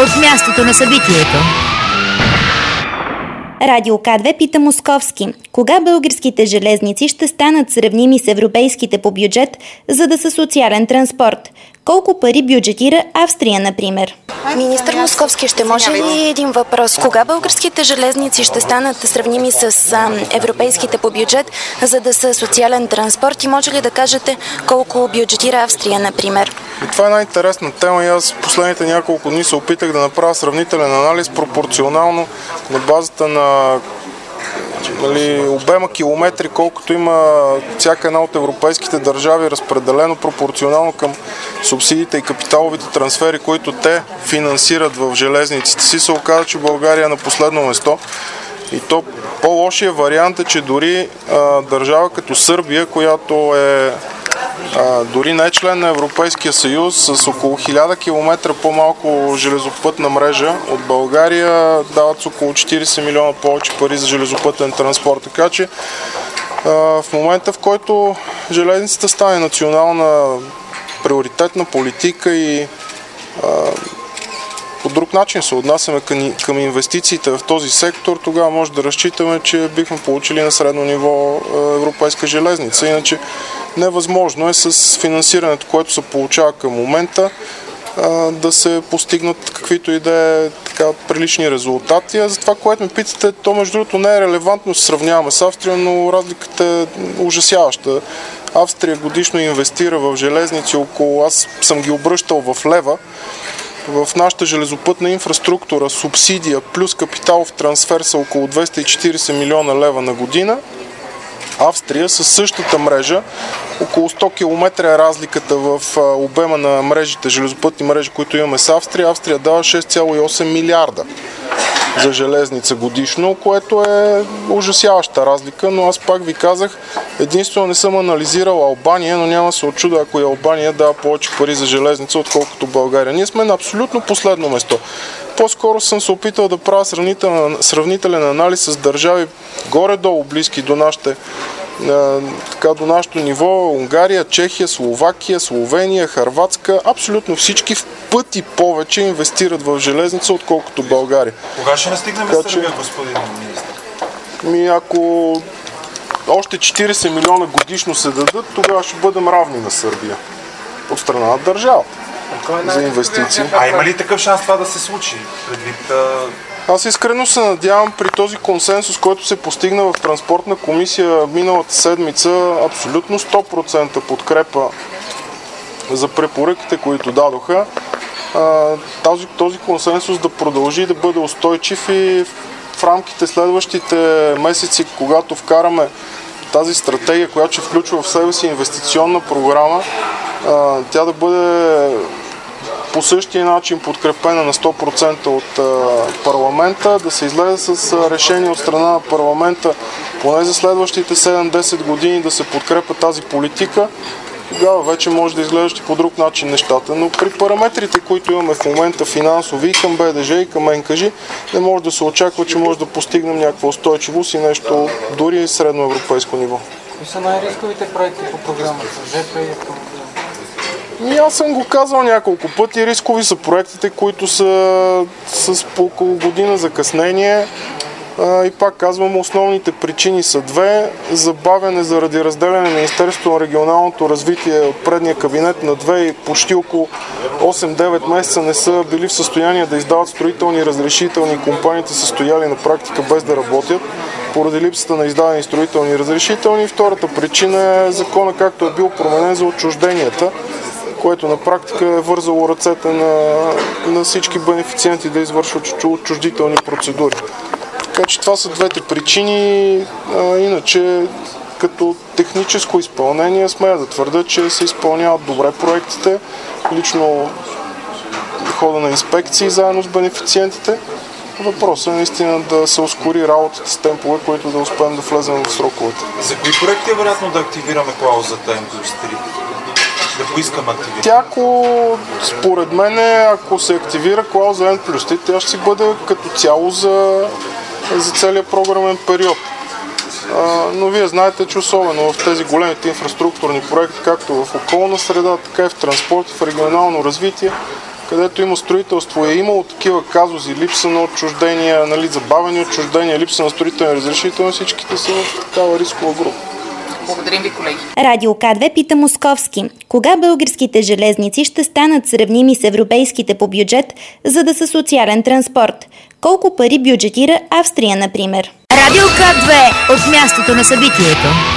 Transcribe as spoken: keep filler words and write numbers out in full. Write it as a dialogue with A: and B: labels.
A: от мястото на събитието.
B: Радио К две пита Московски. Кога българските железници ще станат сравними с европейските по бюджет, за да са социален транспорт? Колко пари бюджетира Австрия, например?
C: Министър Московски, ще може ли един въпрос? Кога българските железници ще станат сравними с а, европейските по бюджет, за да са социален транспорт? И може ли да кажете колко бюджетира Австрия, например?
D: И това е една интересна тема и аз последните няколко дни се опитах да направя сравнителен анализ пропорционално на базата на нали, обема километри, колкото има всяка една от европейските държави, разпределено пропорционално към субсидиите и капиталовите трансфери, които те финансират в железниците си, се оказа, че България е на последно место. И то по-лошия вариант е, че дори а, държава като Сърбия, която е а, дори не е член на Европейския съюз, с около хиляда километра по-малко железопътна мрежа от България, дават с около четирийсет милиона повече пари за железопътен транспорт. Така че а, в момента, в който железницата стане национална приоритетна политика и а, по друг начин се отнасяме към, към инвестициите в този сектор, тогава може да разчитаме, че бихме получили на средно ниво европейска железница. Иначе невъзможно е с финансирането, което се получава към момента, да се постигнат каквито и да е така прилични резултати. А за това, което ме питате, то между другото не е релевантно, се сравняваме с Австрия, но разликата е ужасяваща. Австрия годишно инвестира в железници около, аз съм ги обръщал в лева, в нашата железопътна инфраструктура субсидия плюс капиталов трансфер са около двеста и четирийсет милиона лева на година. Австрия със същата мрежа, около сто километра е разликата в обема на мрежите, железопътни мрежи, които имаме с Австрия. Австрия дава шест цяло и осем милиарда за железница годишно, което е ужасяваща разлика, но аз пак ви казах, единствено не съм анализирал Албания, но няма се очуда, ако и Албания дава повече пари за железница, отколкото България. Ние сме на абсолютно последно место. По-скоро съм се опитал да правя сравнителен, сравнителен анализ с държави горе-долу близки до нашите така до нашото ниво, Унгария, Чехия, Словакия, Словения, Хърватска, абсолютно всички в пъти повече инвестират в железница, отколкото България.
E: Кога ще настигнем Сърбия, господин министър?
D: Ми ако още четирийсет милиона годишно се дадат, тогава ще бъдем равни на Сърбия от страна на държава за инвестиции.
E: А има ли такъв шанс това да се случи? Предвид...
D: Аз искрено се надявам при този консенсус, който се постигна в транспортна комисия миналата седмица, абсолютно сто процента подкрепа за препоръките, които дадоха, този, този консенсус да продължи да бъде устойчив и в рамките следващите месеци, когато вкараме тази стратегия, която ще включва в себе си инвестиционна програма, тя да бъде по същия начин подкрепена на сто процента от парламента, да се излезе с решение от страна на парламента поне за следващите седем-десет години да се подкрепа тази политика, тогава вече може да изглеждат и по друг начин нещата. Но при параметрите, които имаме в момента финансови и към БДЖ и към НКЖ, не може да се очаква, че може да постигнем някаква устойчивост и нещо дори средно европейско ниво.
F: Кои са най-рисковите проекти по програмата? ЖП и автомобил?
D: И аз съм го казал няколко пъти. Рискови са проектите, които са с по около година закъснение. И пак казвам, основните причини са две. Забавяне заради разделяне на Министерството на регионалното развитие от предния кабинет на две и почти около осем-девет месеца не са били в състояние да издават строителни разрешителни. Компаниите са стояли на практика без да работят поради липсата на издадени строителни разрешителни. Втората причина е закона, както е бил променен за отчужденията, което на практика е вързало ръцете на, на всички бенефициенти да извършват отчуждителни процедури. Така че това са двете причини. А, иначе като техническо изпълнение смея да твърда, че се изпълняват добре проектите. Лично хода на инспекции заедно с бенефициентите. Въпросът е наистина да се ускори работата с темпове, които да успеем да влезем в сроковете.
E: За кои проекти е вероятно да активираме клаузата М плюс три? Да поискам активиране?
D: Тя, ако според мен, ако се активира клауза М плюс три, тя ще си бъде като цяло за, за целия програмен период. А, но вие знаете, че особено в тези големите инфраструктурни проекти, както в околна среда, така и в транспорт, в регионално развитие, където има строителство, е имало такива казузи, липса на отчуждения, нали, забавени отчуждения, липса на строителни разрешителни, всичките са в такава рискова група.
A: Благодарим ви, колеги.
B: Радио К две пита Московски. Кога българските железници ще станат сравними с европейските по бюджет, за да са социален транспорт? Колко пари бюджетира Австрия, например?
G: Радио К две от мястото на събитието.